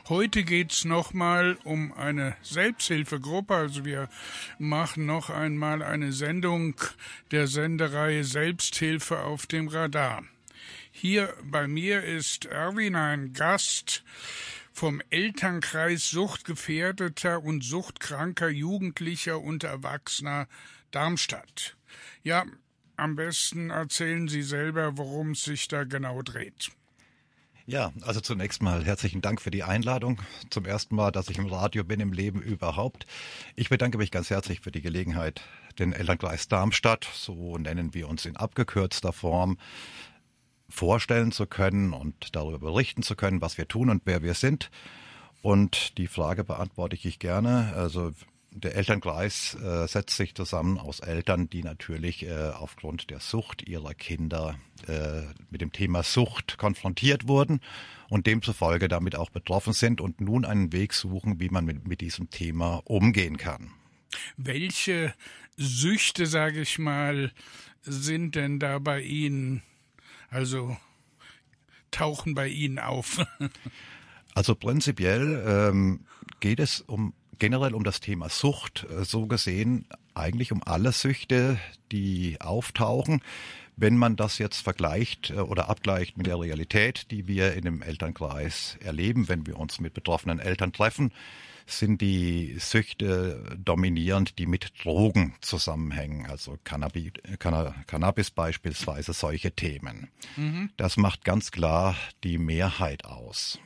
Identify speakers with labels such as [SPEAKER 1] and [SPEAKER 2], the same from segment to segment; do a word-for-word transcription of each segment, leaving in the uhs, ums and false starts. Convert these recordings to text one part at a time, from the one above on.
[SPEAKER 1] Heute geht's nochmal um eine Selbsthilfegruppe. Also wir machen noch einmal eine Sendung der Sendereihe Selbsthilfe auf dem Radar. Hier bei mir ist Erwin, ein Gast vom Elternkreis Suchtgefährdeter und suchtkranker Jugendlicher und Erwachsener Darmstadt. Ja, am besten erzählen Sie selber, worum es sich da genau dreht.
[SPEAKER 2] Ja, also zunächst mal herzlichen Dank für die Einladung. Zum ersten Mal, dass ich im Radio bin im Leben überhaupt. Ich bedanke mich ganz herzlich für die Gelegenheit, den Elternkreis Darmstadt, so nennen wir uns in abgekürzter Form, vorstellen zu können und darüber berichten zu können, was wir tun und wer wir sind. Und die Frage beantworte ich gerne. Also der Elternkreis äh, setzt sich zusammen aus Eltern, die natürlich äh, aufgrund der Sucht ihrer Kinder äh, mit dem Thema Sucht konfrontiert wurden und demzufolge damit auch betroffen sind und nun einen Weg suchen, wie man mit, mit diesem Thema umgehen kann.
[SPEAKER 1] Welche Süchte, sage ich mal, sind denn da bei Ihnen, also tauchen bei Ihnen auf?
[SPEAKER 2] Also prinzipiell ähm, geht es um generell um das Thema Sucht, so gesehen eigentlich um alle Süchte, die auftauchen. Wenn man das jetzt vergleicht oder abgleicht mit der Realität, die wir in dem Elternkreis erleben, wenn wir uns mit betroffenen Eltern treffen, sind die Süchte dominierend, die mit Drogen zusammenhängen, also Cannabis, Cannabis beispielsweise, solche Themen. Mhm. Das macht ganz klar die Mehrheit aus.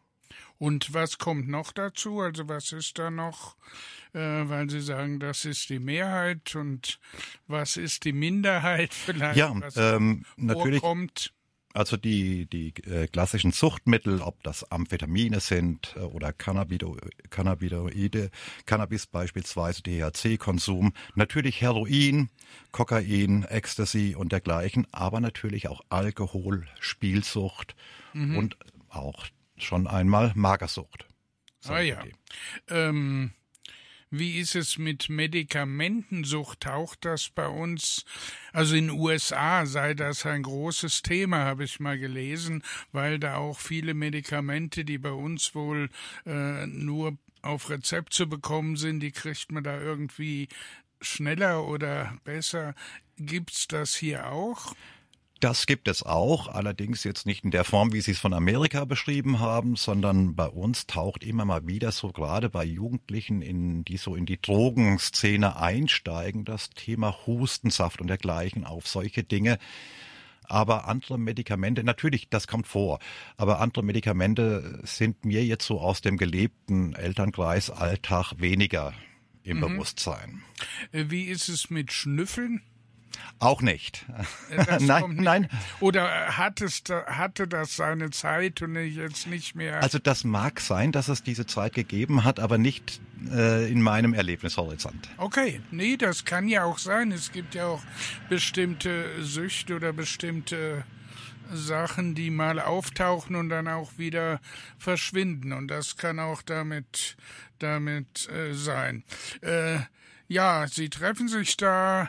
[SPEAKER 1] Und was kommt noch dazu? Also was ist da noch, äh, weil Sie sagen, das ist die Mehrheit, und was ist die Minderheit vielleicht?
[SPEAKER 2] Ja,
[SPEAKER 1] was
[SPEAKER 2] ähm, natürlich.
[SPEAKER 1] Vorkommt?
[SPEAKER 2] Also die die äh, klassischen Suchtmittel, ob das Amphetamine sind äh, oder Cannabido, Cannabinoide, Cannabis beispielsweise, T H C-Konsum, natürlich Heroin, Kokain, Ecstasy und dergleichen, aber natürlich auch Alkohol, Spielsucht mhm. und auch schon einmal Magersucht.
[SPEAKER 1] Ah ja. Ähm, wie ist es mit Medikamentensucht? Taucht das bei uns, also in den U S A sei das ein großes Thema, habe ich mal gelesen, weil da auch viele Medikamente, die bei uns wohl äh, nur auf Rezept zu bekommen sind, die kriegt man da irgendwie schneller oder besser. Gibt's das hier auch?
[SPEAKER 2] Das gibt es auch, allerdings jetzt nicht in der Form, wie Sie es von Amerika beschrieben haben, sondern bei uns taucht immer mal wieder so gerade bei Jugendlichen, in, die so in die Drogenszene einsteigen, das Thema Hustensaft und dergleichen auf, solche Dinge. Aber andere Medikamente, natürlich, das kommt vor, aber andere Medikamente sind mir jetzt so aus dem gelebten Elternkreisalltag weniger im mhm. Bewusstsein.
[SPEAKER 1] Wie ist es mit Schnüffeln?
[SPEAKER 2] Auch nicht.
[SPEAKER 1] Das
[SPEAKER 2] nein,
[SPEAKER 1] nicht.
[SPEAKER 2] nein.
[SPEAKER 1] Oder hat es, hatte das seine Zeit und jetzt nicht mehr?
[SPEAKER 2] Also das mag sein, dass es diese Zeit gegeben hat, aber nicht äh, in meinem Erlebnishorizont.
[SPEAKER 1] Okay, nee, das kann ja auch sein. Es gibt ja auch bestimmte Süchte oder bestimmte Sachen, die mal auftauchen und dann auch wieder verschwinden. Und das kann auch damit, damit äh, sein. Äh, ja, Sie treffen sich da.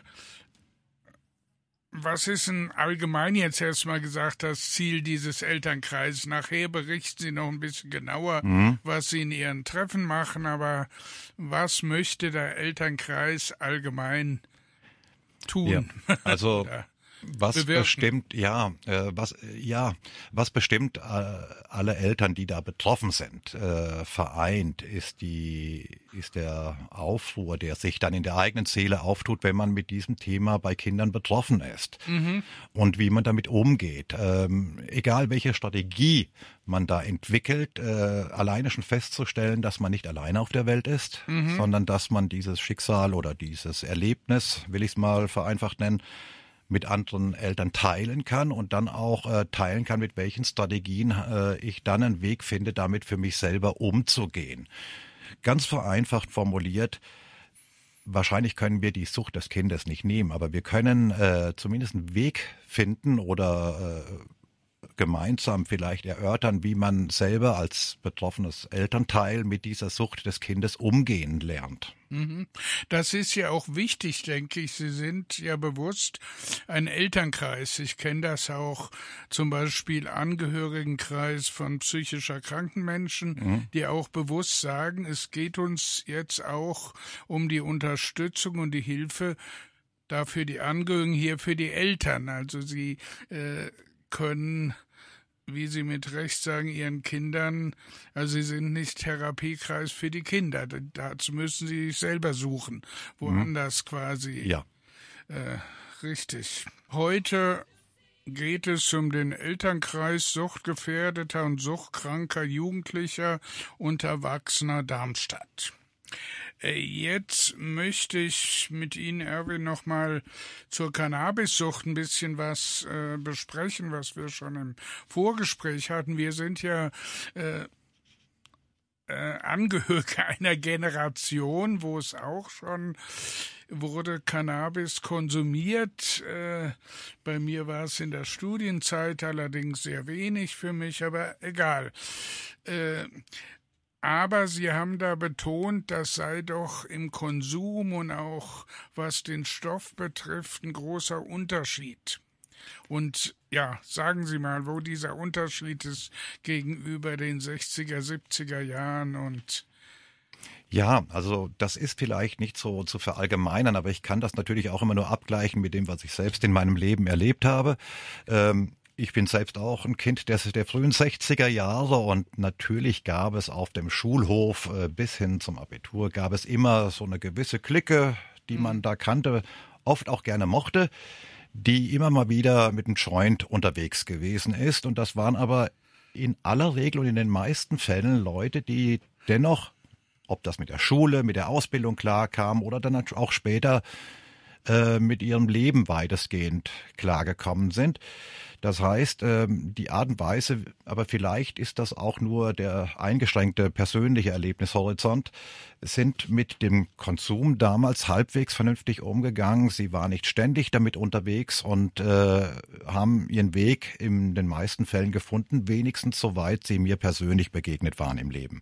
[SPEAKER 1] Was ist denn allgemein jetzt erstmal gesagt das Ziel dieses Elternkreises? Nachher berichten Sie noch ein bisschen genauer, mhm. was Sie in Ihren Treffen machen, aber was möchte der Elternkreis allgemein tun?
[SPEAKER 2] Ja, also was bewirken. bestimmt, ja, äh, was, ja, was bestimmt äh, alle Eltern, die da betroffen sind, äh, vereint, ist die, ist der Aufruhr, der sich dann in der eigenen Seele auftut, wenn man mit diesem Thema bei Kindern betroffen ist. Mhm. Und wie man damit umgeht. Ähm, egal welche Strategie man da entwickelt, äh, alleine schon festzustellen, dass man nicht alleine auf der Welt ist, mhm. sondern dass man dieses Schicksal oder dieses Erlebnis, will ich es mal vereinfacht nennen, mit anderen Eltern teilen kann und dann auch äh, teilen kann, mit welchen Strategien äh, ich dann einen Weg finde, damit für mich selber umzugehen. Ganz vereinfacht formuliert, wahrscheinlich können wir die Sucht des Kindes nicht nehmen, aber wir können äh, zumindest einen Weg finden oder äh, gemeinsam vielleicht erörtern, wie man selber als betroffenes Elternteil mit dieser Sucht des Kindes umgehen lernt.
[SPEAKER 1] Das ist ja auch wichtig, denke ich. Sie sind ja bewusst ein Elternkreis. Ich kenne das auch zum Beispiel Angehörigenkreis von psychisch erkrankten Menschen, mhm. die auch bewusst sagen, es geht uns jetzt auch um die Unterstützung und die Hilfe dafür die Angehörigen, hier für die Eltern. Also sie äh, können, wie Sie mit Recht sagen, Ihren Kindern, also Sie sind nicht Therapiekreis für die Kinder. Dazu müssen Sie sich selber suchen, woanders mhm. quasi.
[SPEAKER 2] Ja.
[SPEAKER 1] Äh, richtig. Heute geht es um den Elternkreis suchtgefährdeter und suchtkranker Jugendlicher und Erwachsener Darmstadt. Jetzt möchte ich mit Ihnen, Erwin, nochmal zur Cannabissucht ein bisschen was äh, besprechen, was wir schon im Vorgespräch hatten. Wir sind ja äh, äh, Angehörige einer Generation, wo es auch schon wurde Cannabis konsumiert. Äh, bei mir war es in der Studienzeit allerdings sehr wenig für mich, aber egal. Äh, Aber Sie haben da betont, das sei doch im Konsum und auch was den Stoff betrifft ein großer Unterschied. Und ja, sagen Sie mal, wo dieser Unterschied ist gegenüber den sechziger, siebziger Jahren und
[SPEAKER 2] Ja, also das ist vielleicht nicht so zu verallgemeinern, aber ich kann das natürlich auch immer nur abgleichen mit dem, was ich selbst in meinem Leben erlebt habe. Ähm, Ich bin selbst auch ein Kind der, der frühen sechziger Jahre und natürlich gab es auf dem Schulhof äh, bis hin zum Abitur gab es immer so eine gewisse Clique, die man da kannte, oft auch gerne mochte, die immer mal wieder mit einem Joint unterwegs gewesen ist. Und das waren aber in aller Regel und in den meisten Fällen Leute, die dennoch, ob das mit der Schule, mit der Ausbildung klarkam oder dann auch später äh, mit ihrem Leben weitestgehend klargekommen sind. Das heißt, die Art und Weise, aber vielleicht ist das auch nur der eingeschränkte persönliche Erlebnishorizont, sind mit dem Konsum damals halbwegs vernünftig umgegangen. Sie waren nicht ständig damit unterwegs und äh, haben ihren Weg in den meisten Fällen gefunden, wenigstens soweit sie mir persönlich begegnet waren im Leben.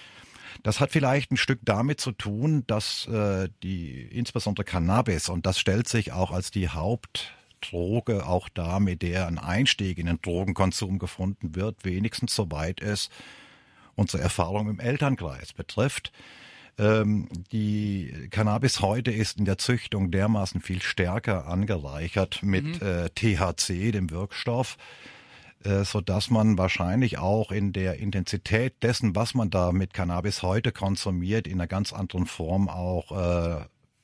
[SPEAKER 2] Das hat vielleicht ein Stück damit zu tun, dass äh, die insbesondere Cannabis, und das stellt sich auch als die Haupt Droge, auch da, mit der ein Einstieg in den Drogenkonsum gefunden wird, wenigstens soweit es unsere Erfahrung im Elternkreis betrifft. Ähm, die Cannabis heute ist in der Züchtung dermaßen viel stärker angereichert mit mhm. äh, T H C, dem Wirkstoff, äh, sodass man wahrscheinlich auch in der Intensität dessen, was man da mit Cannabis heute konsumiert, in einer ganz anderen Form auch äh,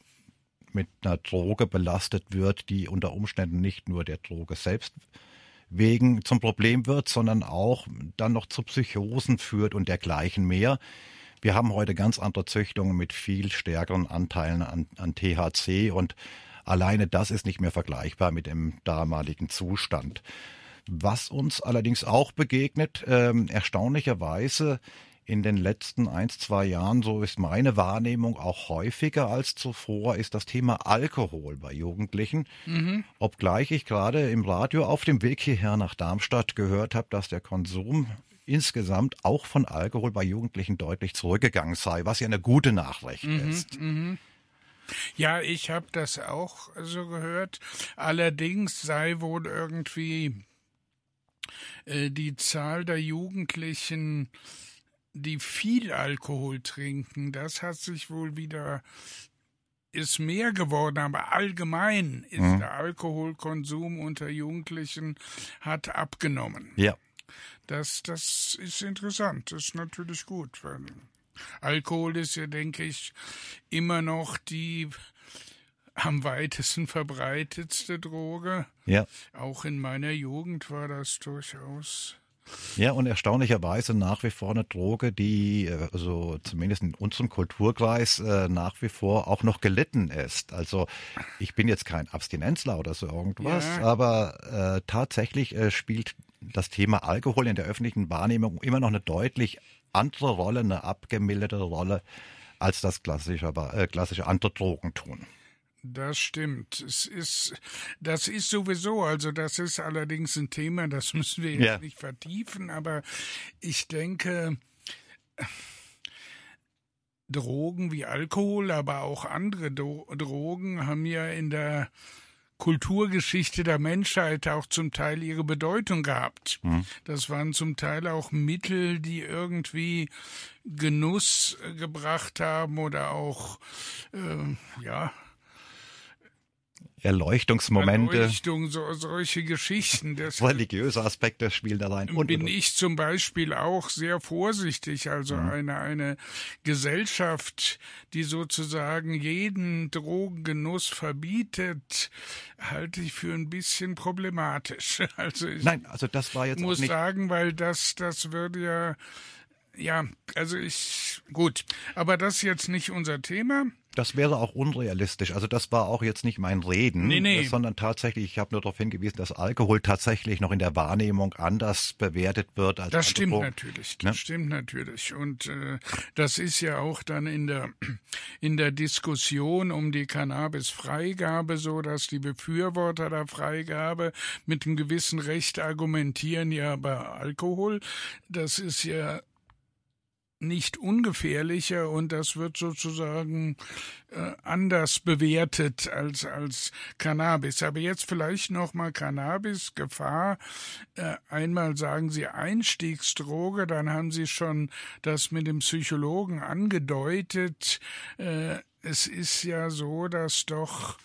[SPEAKER 2] mit einer Droge belastet wird, die unter Umständen nicht nur der Droge selbst wegen zum Problem wird, sondern auch dann noch zu Psychosen führt und dergleichen mehr. Wir haben heute ganz andere Züchtungen mit viel stärkeren Anteilen an, an T H C und alleine das ist nicht mehr vergleichbar mit dem damaligen Zustand. Was uns allerdings auch begegnet, ähm, erstaunlicherweise in den letzten ein, zwei Jahren, so ist meine Wahrnehmung, auch häufiger als zuvor, ist das Thema Alkohol bei Jugendlichen. Mhm. Obgleich ich gerade im Radio auf dem Weg hierher nach Darmstadt gehört habe, dass der Konsum insgesamt auch von Alkohol bei Jugendlichen deutlich zurückgegangen sei, was ja eine gute Nachricht mhm, ist.
[SPEAKER 1] Mhm. Ja, ich habe das auch so gehört. Allerdings sei wohl irgendwie äh, die Zahl der Jugendlichen, die viel Alkohol trinken, das hat sich wohl wieder, ist mehr geworden, aber allgemein ist mhm. der Alkoholkonsum unter Jugendlichen hat abgenommen.
[SPEAKER 2] Ja.
[SPEAKER 1] Das, das ist interessant, das ist natürlich gut, weil Alkohol ist ja, denke ich, immer noch die am weitesten verbreitetste Droge.
[SPEAKER 2] Ja.
[SPEAKER 1] Auch in meiner Jugend war das durchaus.
[SPEAKER 2] Ja, und erstaunlicherweise nach wie vor eine Droge, die also zumindest in unserem Kulturkreis äh, nach wie vor auch noch gelitten ist. Also ich bin jetzt kein Abstinenzler oder so irgendwas, ja. aber äh, tatsächlich äh, spielt das Thema Alkohol in der öffentlichen Wahrnehmung immer noch eine deutlich andere Rolle, eine abgemilderte Rolle, als das klassische, äh, klassische andere Drogen tun.
[SPEAKER 1] Das stimmt. Es ist, das ist sowieso, also das ist allerdings ein Thema, das müssen wir jetzt ja. nicht vertiefen, aber ich denke, Drogen wie Alkohol, aber auch andere Do- Drogen haben ja in der Kulturgeschichte der Menschheit auch zum Teil ihre Bedeutung gehabt. Mhm. Das waren zum Teil auch Mittel, die irgendwie Genuss gebracht haben oder auch, äh, ja,
[SPEAKER 2] Erleuchtungsmomente.
[SPEAKER 1] Erleuchtung, so, solche Geschichten. Das
[SPEAKER 2] religiöse Aspekte spielen da rein. Und,
[SPEAKER 1] bin
[SPEAKER 2] und,
[SPEAKER 1] ich zum Beispiel auch sehr vorsichtig. Also mhm. eine, eine Gesellschaft, die sozusagen jeden Drogengenuss verbietet, halte ich für ein bisschen problematisch. Also ich
[SPEAKER 2] Nein, also das war jetzt
[SPEAKER 1] muss
[SPEAKER 2] auch nicht
[SPEAKER 1] sagen, weil das, das würde ja, ja, also ich, gut, aber das ist jetzt nicht unser Thema.
[SPEAKER 2] Das wäre auch unrealistisch. Also das war auch jetzt nicht mein Reden,
[SPEAKER 1] nee, nee.
[SPEAKER 2] sondern tatsächlich, ich habe nur darauf hingewiesen, dass Alkohol tatsächlich noch in der Wahrnehmung anders bewertet wird als
[SPEAKER 1] Das stimmt
[SPEAKER 2] Drogen.
[SPEAKER 1] natürlich, das ne? stimmt natürlich. Und äh, das ist ja auch dann in der in der Diskussion um die Cannabis-Freigabe so, dass die Befürworter der Freigabe mit einem gewissen Recht argumentieren, ja, bei Alkohol, das ist ja nicht ungefährlicher und das wird sozusagen äh, anders bewertet als als Cannabis. Aber jetzt vielleicht noch mal Cannabis, Gefahr. Äh, einmal sagen Sie Einstiegsdroge, dann haben Sie schon das mit dem Psychologen angedeutet. Äh, es ist ja so, dass doch,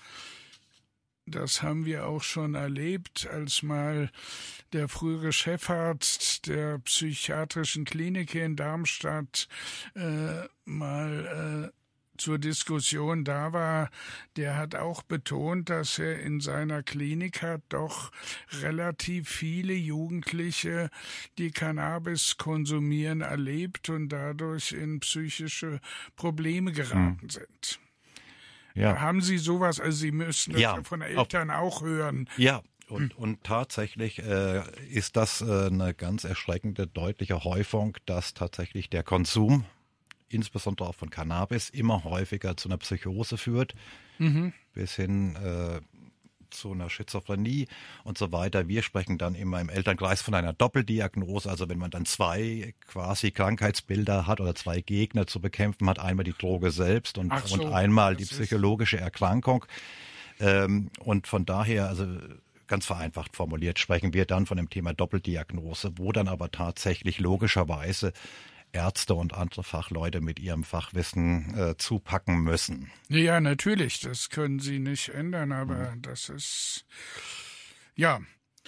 [SPEAKER 1] das haben wir auch schon erlebt, als mal der frühere Chefarzt der psychiatrischen Klinik hier in Darmstadt äh, mal äh, zur Diskussion da war, der hat auch betont, dass er in seiner Klinik hat doch relativ viele Jugendliche, die Cannabis konsumieren, erlebt und dadurch in psychische Probleme geraten hm. sind. Ja. Haben Sie sowas, also Sie müssen das ja, ja von Eltern auf, auch hören.
[SPEAKER 2] Ja, und, und tatsächlich äh, ist das äh, eine ganz erschreckende, deutliche Häufung, dass tatsächlich der Konsum, insbesondere auch von Cannabis, immer häufiger zu einer Psychose führt, mhm. bis hin äh, zu einer Schizophrenie und so weiter. Wir sprechen dann immer im Elternkreis von einer Doppeldiagnose, also wenn man dann zwei quasi Krankheitsbilder hat oder zwei Gegner zu bekämpfen hat, einmal die Droge selbst und, so, und einmal die psychologische Erkrankung. Ähm, und von daher, also ganz vereinfacht formuliert, sprechen wir dann von dem Thema Doppeldiagnose, wo dann aber tatsächlich logischerweise Ärzte und andere Fachleute mit ihrem Fachwissen äh, zupacken müssen.
[SPEAKER 1] Ja, natürlich, das können sie nicht ändern, aber mhm. das ist, ja,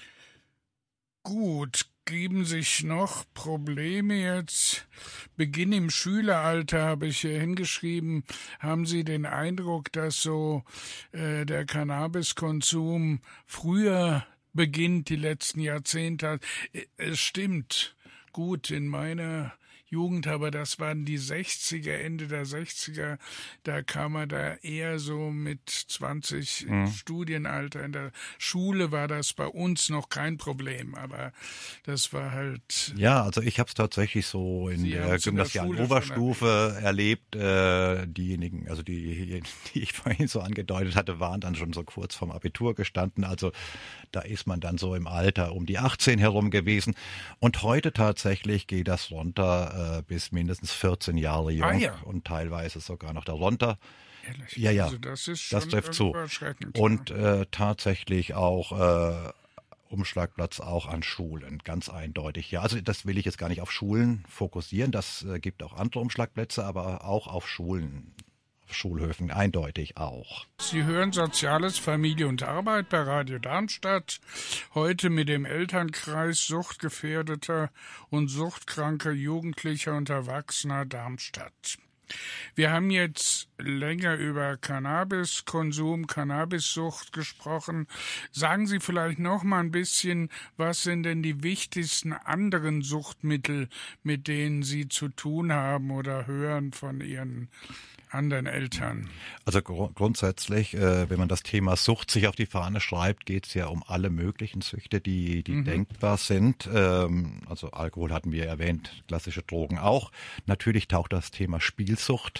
[SPEAKER 1] gut. Geben sich noch Probleme jetzt? Beginn im Schüleralter habe ich hier hingeschrieben. Haben Sie den Eindruck, dass so äh, der Cannabiskonsum früher beginnt, die letzten Jahrzehnte? Es stimmt. Gut, in meiner Jugend, aber das waren die sechziger, Ende der sechziger, da kam er da eher so mit zwanzig mhm. im Studienalter. In der Schule war das bei uns noch kein Problem, aber das war halt...
[SPEAKER 2] Ja, also ich habe es tatsächlich so in Sie der gymnasialen Oberstufe erlebt. Äh, diejenigen, also die, die ich vorhin so angedeutet hatte, waren dann schon so kurz vorm Abitur gestanden. Also da ist man dann so im Alter um die achtzehn herum gewesen. Und heute tatsächlich geht das runter bis mindestens vierzehn Jahre jung ah, ja. und teilweise sogar noch darunter.
[SPEAKER 1] Ehrlich?
[SPEAKER 2] Ja, ja,
[SPEAKER 1] also das, ist schon
[SPEAKER 2] das trifft zu. Und äh, tatsächlich auch äh, Umschlagplatz auch an Schulen, ganz eindeutig. Ja, also das will ich jetzt gar nicht auf Schulen fokussieren, das äh, gibt auch andere Umschlagplätze, aber auch auf Schulen. Schulhöfen eindeutig auch.
[SPEAKER 1] Sie hören Soziales, Familie und Arbeit bei Radio Darmstadt. Heute mit dem Elternkreis suchtgefährdeter und suchtkranker Jugendlicher und Erwachsener Darmstadt. Wir haben jetzt länger über Cannabiskonsum, Cannabissucht gesprochen. Sagen Sie vielleicht noch mal ein bisschen, was sind denn die wichtigsten anderen Suchtmittel, mit denen Sie zu tun haben oder hören von Ihren anderen Eltern?
[SPEAKER 2] Also gr- grundsätzlich, äh, wenn man das Thema Sucht sich auf die Fahne schreibt, geht es ja um alle möglichen Süchte, die, die mhm. denkbar sind. Ähm, also Alkohol hatten wir erwähnt, klassische Drogen auch. Natürlich taucht das Thema Spielsucht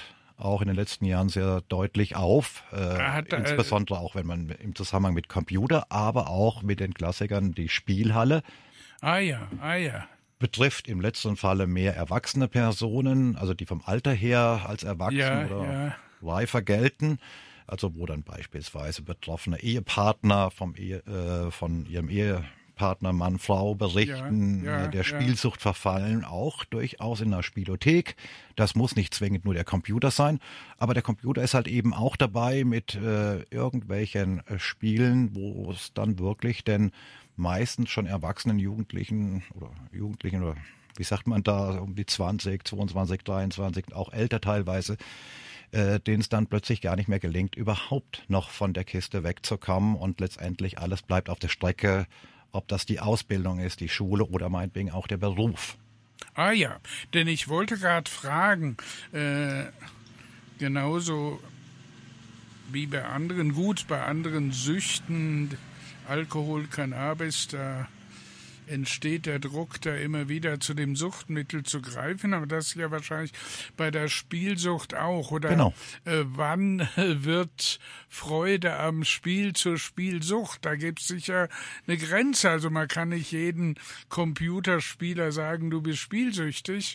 [SPEAKER 2] auch in den letzten Jahren sehr deutlich auf, äh,
[SPEAKER 1] hat, äh,
[SPEAKER 2] insbesondere auch wenn man im Zusammenhang mit Computer, aber auch mit den Klassikern die Spielhalle.
[SPEAKER 1] Ah ja, ah ja.
[SPEAKER 2] Betrifft im letzten Falle mehr erwachsene Personen, also die vom Alter her als erwachsen
[SPEAKER 1] ja,
[SPEAKER 2] oder
[SPEAKER 1] ja.
[SPEAKER 2] reifer gelten. Also wo dann beispielsweise betroffene Ehepartner vom Ehe, äh, von ihrem Ehepartner, Mann, Frau berichten,
[SPEAKER 1] ja, ja,
[SPEAKER 2] äh, der
[SPEAKER 1] ja.
[SPEAKER 2] Spielsucht verfallen, auch durchaus in einer Spielothek. Das muss nicht zwingend nur der Computer sein, aber der Computer ist halt eben auch dabei mit äh, irgendwelchen äh, Spielen, wo es dann wirklich denn meistens schon erwachsenen Jugendlichen oder Jugendlichen oder wie sagt man da, um die zwanzig, zweiundzwanzig, dreiundzwanzig, auch älter teilweise, äh, denen es dann plötzlich gar nicht mehr gelingt, überhaupt noch von der Kiste wegzukommen und letztendlich alles bleibt auf der Strecke, ob das die Ausbildung ist, die Schule oder meinetwegen auch der Beruf.
[SPEAKER 1] Ah ja, denn ich wollte gerade fragen, äh, genauso wie bei anderen, gut, bei anderen Süchten, Alkohol, Cannabis, da entsteht der Druck, da immer wieder zu dem Suchtmittel zu greifen, aber das ist ja wahrscheinlich bei der Spielsucht auch. Oder
[SPEAKER 2] Genau.
[SPEAKER 1] äh, wann wird Freude am Spiel zur Spielsucht? Da gibt es sicher eine Grenze. Also man kann nicht jeden Computerspieler sagen, du bist spielsüchtig.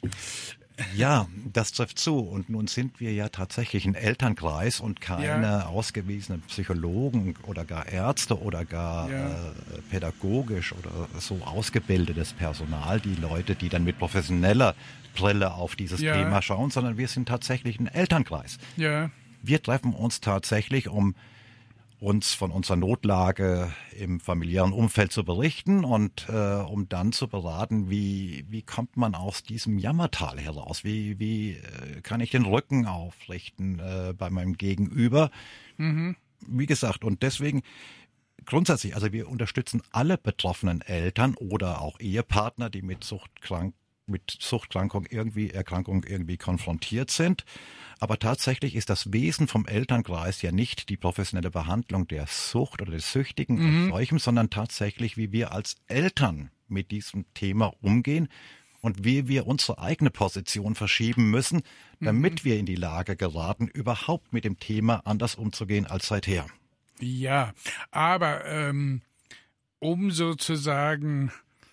[SPEAKER 2] Ja, das trifft zu. Und nun sind wir ja tatsächlich ein Elternkreis und keine
[SPEAKER 1] Ja.
[SPEAKER 2] ausgewiesenen Psychologen oder gar Ärzte oder gar
[SPEAKER 1] Ja.
[SPEAKER 2] äh, pädagogisch oder so ausgebildetes Personal, die Leute, die dann mit professioneller Brille auf dieses
[SPEAKER 1] Ja.
[SPEAKER 2] Thema schauen, sondern wir sind tatsächlich ein Elternkreis.
[SPEAKER 1] Ja,
[SPEAKER 2] Wir treffen uns tatsächlich, um uns von unserer Notlage im familiären Umfeld zu berichten und äh, um dann zu beraten, wie wie kommt man aus diesem Jammertal heraus? Wie wie äh, kann ich den Rücken aufrichten äh, bei meinem Gegenüber?
[SPEAKER 1] mhm.
[SPEAKER 2] Wie gesagt, und deswegen grundsätzlich, also wir unterstützen alle betroffenen Eltern oder auch Ehepartner, die mit Suchtkrank mit Suchterkrankung irgendwie Erkrankung irgendwie konfrontiert sind. Aber tatsächlich ist das Wesen vom Elternkreis ja nicht die professionelle Behandlung der Sucht oder des Süchtigen
[SPEAKER 1] Mhm.
[SPEAKER 2] als solchem, sondern tatsächlich, wie wir als Eltern mit diesem Thema umgehen und wie wir unsere eigene Position verschieben müssen, damit wir in die Lage geraten, überhaupt mit dem Thema anders umzugehen als seither.
[SPEAKER 1] Ja, aber ähm, um sozusagen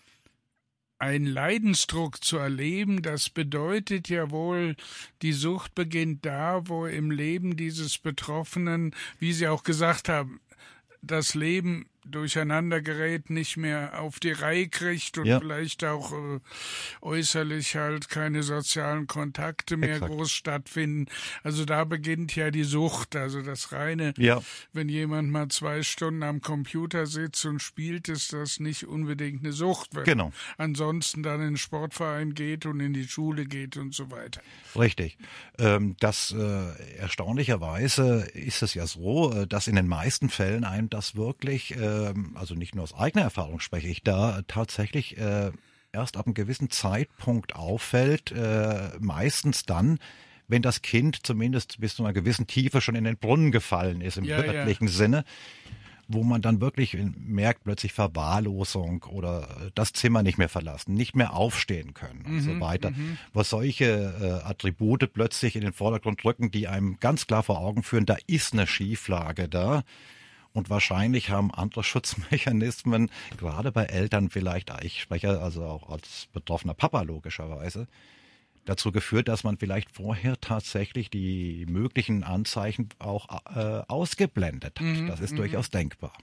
[SPEAKER 1] einen Leidensdruck zu erleben, das bedeutet ja wohl, die Sucht beginnt da, wo im Leben dieses Betroffenen, wie Sie auch gesagt haben, das Leben durcheinander gerät, nicht mehr auf die Reihe kriegt und
[SPEAKER 2] Ja.
[SPEAKER 1] vielleicht auch äh, äußerlich halt keine sozialen Kontakte mehr
[SPEAKER 2] Exakt.
[SPEAKER 1] groß stattfinden. Also da beginnt ja die Sucht, also das reine,
[SPEAKER 2] Ja.
[SPEAKER 1] wenn jemand mal zwei Stunden am Computer sitzt und spielt, ist das nicht unbedingt eine Sucht, wenn
[SPEAKER 2] Genau.
[SPEAKER 1] ansonsten dann in den Sportverein geht und in die Schule geht und so weiter.
[SPEAKER 2] Richtig. Ähm, das äh, erstaunlicherweise ist es ja so, äh, dass in den meisten Fällen einem das wirklich, ähm, also nicht nur aus eigener Erfahrung spreche ich da, tatsächlich äh, erst ab einem gewissen Zeitpunkt auffällt, äh, meistens dann, wenn das Kind zumindest bis zu einer gewissen Tiefe schon in den Brunnen gefallen ist, im
[SPEAKER 1] Ja, ja.
[SPEAKER 2] wörtlichen Sinne, wo man dann wirklich merkt, plötzlich Verwahrlosung oder das Zimmer nicht mehr verlassen, nicht mehr aufstehen können und so weiter. Wo solche äh, Attribute plötzlich in den Vordergrund rücken, die einem ganz klar vor Augen führen, da ist eine Schieflage da. Und wahrscheinlich haben andere Schutzmechanismen, gerade bei Eltern vielleicht, ich spreche also auch als betroffener Papa logischerweise, dazu geführt, dass man vielleicht vorher tatsächlich die möglichen Anzeichen auch äh, ausgeblendet hat.
[SPEAKER 1] Mhm,
[SPEAKER 2] Das ist
[SPEAKER 1] mhm.
[SPEAKER 2] durchaus denkbar.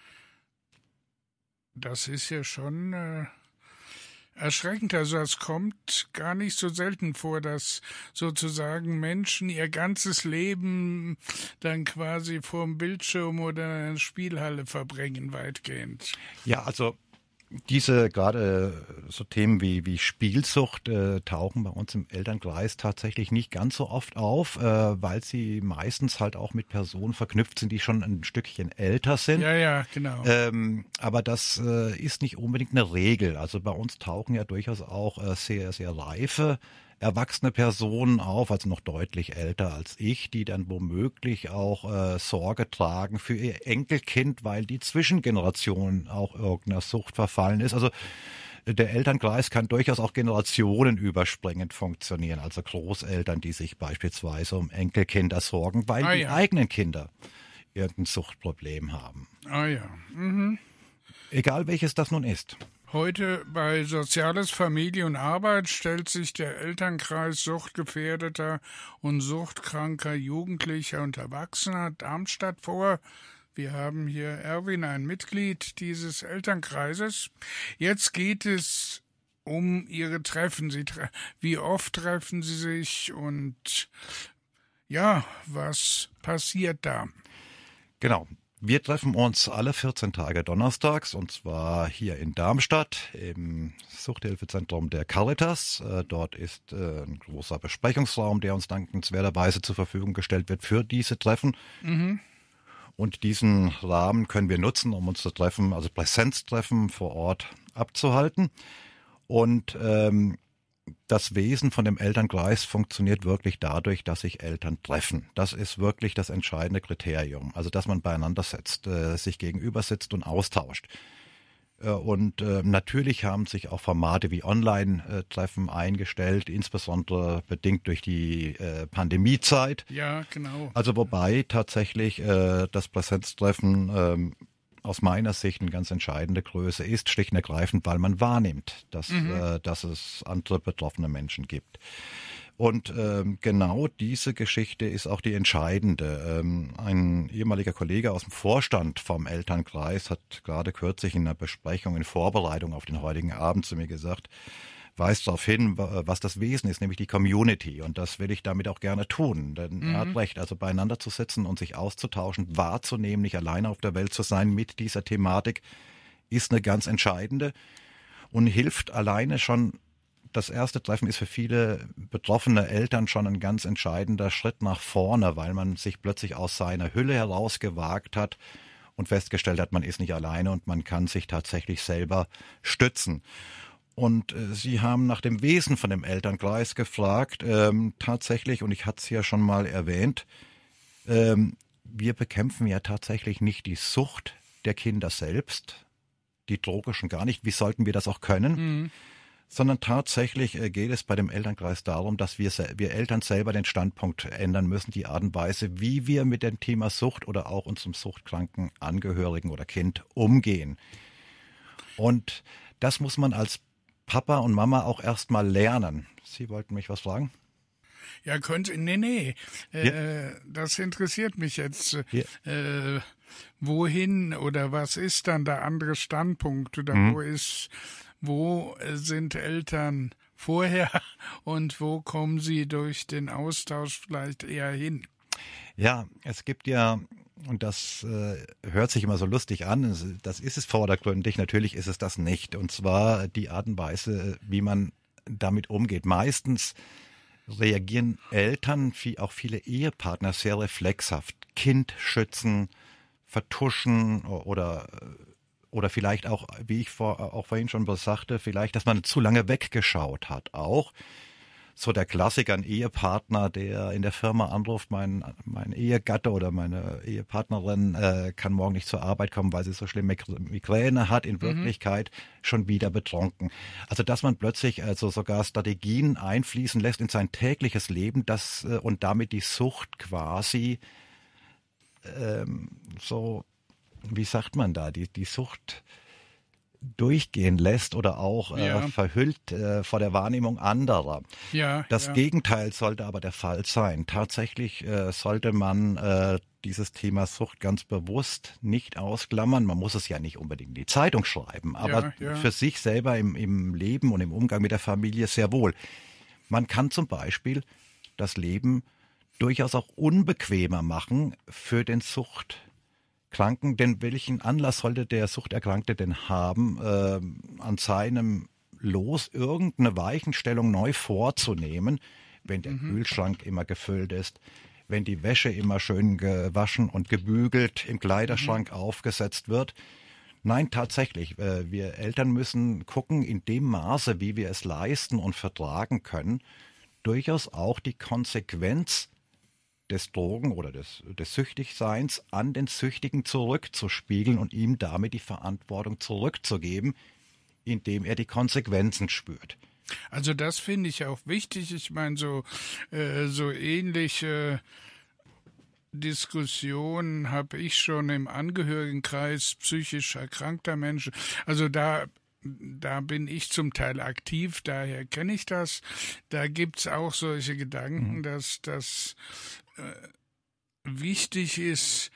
[SPEAKER 1] Das ist ja schon äh, erschreckend. Also es kommt gar nicht so selten vor, dass sozusagen Menschen ihr ganzes Leben dann quasi vorm Bildschirm oder in einer Spielhalle verbringen, weitgehend.
[SPEAKER 2] Ja, also diese gerade so Themen wie, wie Spielsucht äh, tauchen bei uns im Elternkreis tatsächlich nicht ganz so oft auf, äh, weil sie meistens halt auch mit Personen verknüpft sind, die schon ein Stückchen älter sind.
[SPEAKER 1] Ja, ja, genau.
[SPEAKER 2] Ähm, aber das äh, ist nicht unbedingt eine Regel. Also bei uns tauchen ja durchaus auch äh, sehr, sehr reife erwachsene Personen auf, also noch deutlich älter als ich, die dann womöglich auch äh, Sorge tragen für ihr Enkelkind, weil die Zwischengeneration auch irgendeiner Sucht verfallen ist. Also Der Elternkreis kann durchaus auch generationenüberspringend funktionieren, also Großeltern, die sich beispielsweise um Enkelkinder sorgen, weil
[SPEAKER 1] ah,
[SPEAKER 2] die
[SPEAKER 1] ja.
[SPEAKER 2] eigenen Kinder irgendein Suchtproblem haben.
[SPEAKER 1] Ah ja. Mhm.
[SPEAKER 2] Egal welches das nun ist.
[SPEAKER 1] Heute bei Soziales, Familie und Arbeit stellt sich der Elternkreis suchtgefährdeter und suchtkranker Jugendlicher und Erwachsener Darmstadt vor. Wir haben hier Erwin, ein Mitglied dieses Elternkreises. Jetzt geht es um Ihre Treffen. Sie tre- Wie oft treffen Sie sich und ja, was passiert da?
[SPEAKER 2] Genau. Wir treffen uns alle vierzehn Tage donnerstags, und zwar hier in Darmstadt im Suchthilfezentrum der Caritas. Dort ist ein großer Besprechungsraum, der uns dankenswerterweise zur Verfügung gestellt wird für diese Treffen.
[SPEAKER 1] Mhm.
[SPEAKER 2] Und diesen Rahmen können wir nutzen, um uns zu treffen, also Präsenztreffen vor Ort abzuhalten. Und ähm, das Wesen von dem Elternkreis funktioniert wirklich dadurch, dass sich Eltern treffen. Das ist wirklich das entscheidende Kriterium. Also, dass man beieinander sitzt, äh, sich gegenüber sitzt und austauscht. Äh, und äh, natürlich haben sich auch Formate wie Online-Treffen eingestellt, insbesondere bedingt durch die äh, Pandemiezeit.
[SPEAKER 1] Ja, genau.
[SPEAKER 2] Also, wobei tatsächlich äh, das Präsenztreffen ähm, aus meiner Sicht eine ganz entscheidende Größe ist, schlicht und ergreifend, weil man wahrnimmt, dass, mhm. äh, dass es andere betroffene Menschen gibt. Und ähm, genau diese Geschichte ist auch die entscheidende. Ähm, ein ehemaliger Kollege aus dem Vorstand vom Elternkreis hat gerade kürzlich in einer Besprechung in Vorbereitung auf den heutigen Abend zu mir gesagt, weist darauf hin, was das Wesen ist, nämlich die Community. Und das will ich damit auch gerne tun. Denn mhm. er hat recht, also beieinander zu sitzen und sich auszutauschen, wahrzunehmen, nicht alleine auf der Welt zu sein mit dieser Thematik, ist eine ganz entscheidende und hilft alleine schon. Das erste Treffen ist für viele betroffene Eltern schon ein ganz entscheidender Schritt nach vorne, weil man sich plötzlich aus seiner Hülle herausgewagt hat und festgestellt hat, man ist nicht alleine und man kann sich tatsächlich selber stützen. Und äh, Sie haben nach dem Wesen von dem Elternkreis gefragt, ähm, tatsächlich, und ich hatte es ja schon mal erwähnt, ähm, wir bekämpfen ja tatsächlich nicht die Sucht der Kinder selbst, die Droge schon gar nicht, wie sollten wir das auch können, mhm. sondern tatsächlich äh, geht es bei dem Elternkreis darum, dass wir, wir Eltern selber den Standpunkt ändern müssen, die Art und Weise, wie wir mit dem Thema Sucht oder auch unserem suchtkranken Angehörigen oder Kind umgehen. Und das muss man als Papa und Mama auch erst mal lernen. Sie wollten mich was fragen?
[SPEAKER 1] Ja, könnte, nee, nee, äh, das interessiert mich jetzt. Ja. Äh, wohin oder was ist dann der andere Standpunkt oder mhm. wo ist, wo sind Eltern vorher und wo kommen sie durch den Austausch vielleicht eher hin?
[SPEAKER 2] Ja, es gibt ja, und das äh, hört sich immer so lustig an, das ist es vordergründig, natürlich ist es das nicht. Und zwar die Art und Weise, wie man damit umgeht. Meistens reagieren Eltern, wie auch viele Ehepartner, sehr reflexhaft. Kind schützen, vertuschen oder oder vielleicht auch, wie ich vor, auch vorhin schon sagte, vielleicht, dass man zu lange weggeschaut hat auch. So der Klassiker, ein Ehepartner, der in der Firma anruft, mein, mein Ehegatte oder meine Ehepartnerin äh, kann morgen nicht zur Arbeit kommen, weil sie so schlimme Migräne hat, in Wirklichkeit mhm. schon wieder betrunken. Also dass man plötzlich also sogar Strategien einfließen lässt in sein tägliches Leben, das äh, und damit die Sucht quasi ähm, so, wie sagt man da, die, die Sucht durchgehen lässt oder auch ja. äh, verhüllt äh, vor der Wahrnehmung anderer.
[SPEAKER 1] Ja,
[SPEAKER 2] das
[SPEAKER 1] ja.
[SPEAKER 2] Gegenteil sollte aber der Fall sein. Tatsächlich äh, sollte man äh, dieses Thema Sucht ganz bewusst nicht ausklammern. Man muss es ja nicht unbedingt in die Zeitung schreiben, aber
[SPEAKER 1] ja, ja.
[SPEAKER 2] für sich selber im, im Leben und im Umgang mit der Familie sehr wohl. Man kann zum Beispiel das Leben durchaus auch unbequemer machen für den Sucht Kranken, denn welchen Anlass sollte der Suchterkrankte denn haben, äh, an seinem Los irgendeine Weichenstellung neu vorzunehmen, wenn der mhm. Kühlschrank immer gefüllt ist, wenn die Wäsche immer schön gewaschen und gebügelt im Kleiderschrank mhm. aufgesetzt wird. Nein, tatsächlich, äh, wir Eltern müssen gucken, in dem Maße, wie wir es leisten und vertragen können, durchaus auch die Konsequenz des Drogen- oder des, des Süchtigseins an den Süchtigen zurückzuspiegeln und ihm damit die Verantwortung zurückzugeben, indem er die Konsequenzen spürt.
[SPEAKER 1] Also das finde ich auch wichtig. Ich meine, so, äh, so ähnliche Diskussionen habe ich schon im Angehörigenkreis psychisch erkrankter Menschen. Also da, da bin ich zum Teil aktiv, daher kenne ich das. Da gibt es auch solche Gedanken, mhm. dass das äh, wichtig ist,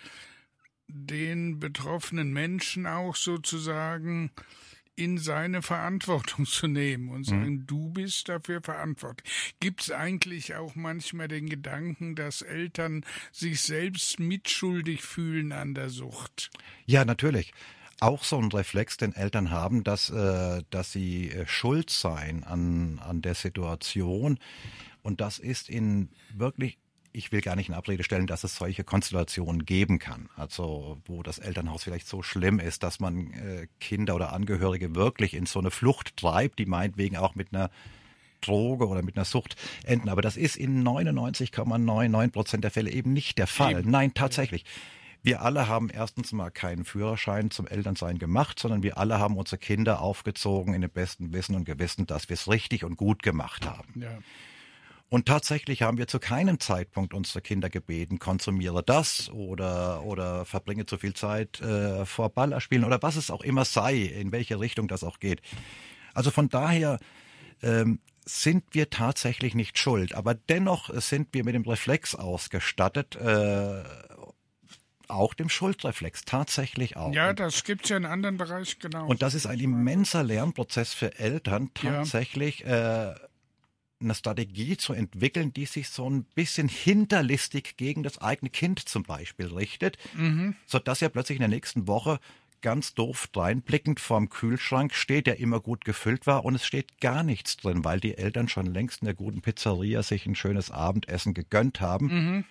[SPEAKER 1] den betroffenen Menschen auch sozusagen in seine Verantwortung zu nehmen und sagen, mhm. du bist dafür verantwortlich. Gibt es eigentlich auch manchmal den Gedanken, dass Eltern sich selbst mitschuldig fühlen an der Sucht?
[SPEAKER 2] Ja, natürlich. Auch so ein Reflex, den Eltern haben, dass, äh, dass sie äh, schuld seien an, an der Situation. Und das ist in wirklich, ich will gar nicht in Abrede stellen, dass es solche Konstellationen geben kann. Also wo das Elternhaus vielleicht so schlimm ist, dass man äh, Kinder oder Angehörige wirklich in so eine Flucht treibt, die meinetwegen auch mit einer Droge oder mit einer Sucht enden. Aber das ist in neunundneunzig Komma neunundneunzig Prozent der Fälle eben nicht der Fall. Eben. Nein, tatsächlich. Wir alle haben erstens mal keinen Führerschein zum Elternsein gemacht, sondern wir alle haben unsere Kinder aufgezogen in dem besten Wissen und Gewissen, dass wir es richtig und gut gemacht haben. Ja. Und tatsächlich haben wir zu keinem Zeitpunkt unsere Kinder gebeten, konsumiere das oder oder verbringe zu viel Zeit äh, vor Ballerspielen oder was es auch immer sei, in welche Richtung das auch geht. Also von daher ähm, sind wir tatsächlich nicht schuld, aber dennoch sind wir mit dem Reflex ausgestattet, äh, auch dem Schuldreflex, tatsächlich auch.
[SPEAKER 1] Ja, das gibt's ja in anderen Bereichen genau.
[SPEAKER 2] Und das ist ein immenser Lernprozess für Eltern, tatsächlich ja. äh, eine Strategie zu entwickeln, die sich so ein bisschen hinterlistig gegen das eigene Kind zum Beispiel richtet, mhm. sodass er plötzlich in der nächsten Woche ganz doof dreinblickend vorm Kühlschrank steht, der immer gut gefüllt war und es steht gar nichts drin, weil die Eltern schon längst in der guten Pizzeria sich ein schönes Abendessen gegönnt haben. Mhm.